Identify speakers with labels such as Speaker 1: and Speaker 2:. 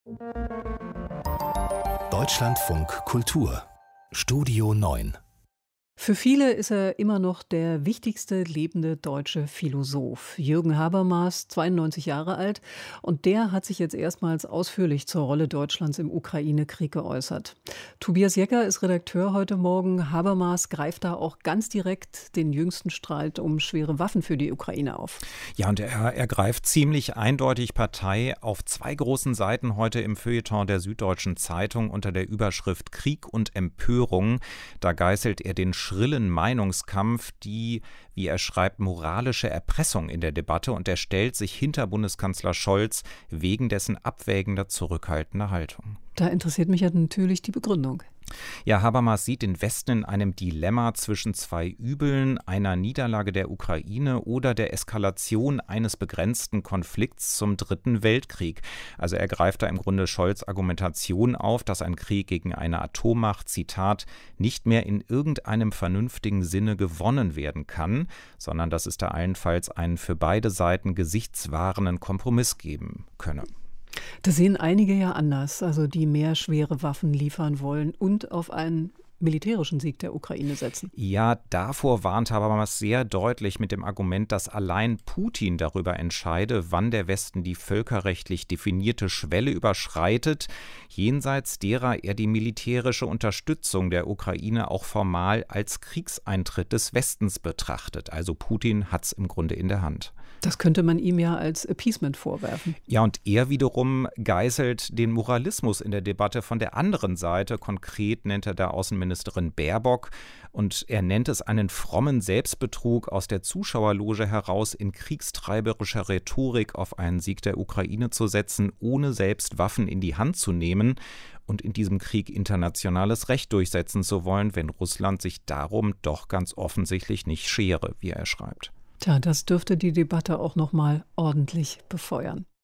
Speaker 1: Deutschlandfunk Kultur Studio 9.
Speaker 2: Für viele ist er immer noch der wichtigste lebende deutsche Philosoph. Jürgen Habermas, 92 Jahre alt, und der hat sich jetzt erstmals ausführlich zur Rolle Deutschlands im Ukraine-Krieg geäußert. Tobias Jecker ist Redakteur heute Morgen. Habermas greift da auch ganz direkt den jüngsten Streit um schwere Waffen für die Ukraine auf.
Speaker 3: Ja, und er greift ziemlich eindeutig Partei auf 2 großen Seiten heute im Feuilleton der Süddeutschen Zeitung unter der Überschrift Krieg und Empörung. Da geißelt er den schrillen Meinungskampf, die, wie er schreibt, moralische Erpressung in der Debatte, und er stellt sich hinter Bundeskanzler Scholz wegen dessen abwägender, zurückhaltender Haltung.
Speaker 2: Da interessiert mich ja natürlich die Begründung.
Speaker 3: Ja, Habermas sieht den Westen in einem Dilemma zwischen 2 Übeln, einer Niederlage der Ukraine oder der Eskalation eines begrenzten Konflikts zum Dritten Weltkrieg. Also er greift da im Grunde Scholz' Argumentation auf, dass ein Krieg gegen eine Atommacht, Zitat, nicht mehr in irgendeinem vernünftigen Sinne gewonnen werden kann, sondern dass es da allenfalls einen für beide Seiten gesichtswahrenden Kompromiss geben könne.
Speaker 2: Das sehen einige ja anders, also die mehr schwere Waffen liefern wollen und auf einen militärischen Sieg der Ukraine setzen.
Speaker 3: Ja, davor warnt Habermas sehr deutlich mit dem Argument, dass allein Putin darüber entscheide, wann der Westen die völkerrechtlich definierte Schwelle überschreitet, jenseits derer er die militärische Unterstützung der Ukraine auch formal als Kriegseintritt des Westens betrachtet. Also Putin hat's im Grunde in der Hand.
Speaker 2: Das könnte man ihm ja als Appeasement vorwerfen.
Speaker 3: Ja, und er wiederum geißelt den Moralismus in der Debatte von der anderen Seite. Konkret nennt er da Außenministerin Baerbock, und er nennt es einen frommen Selbstbetrug aus der Zuschauerloge heraus, in kriegstreiberischer Rhetorik auf einen Sieg der Ukraine zu setzen, ohne selbst Waffen in die Hand zu nehmen und in diesem Krieg internationales Recht durchsetzen zu wollen, wenn Russland sich darum doch ganz offensichtlich nicht schere, wie er schreibt.
Speaker 2: Tja, das dürfte die Debatte auch noch mal ordentlich befeuern.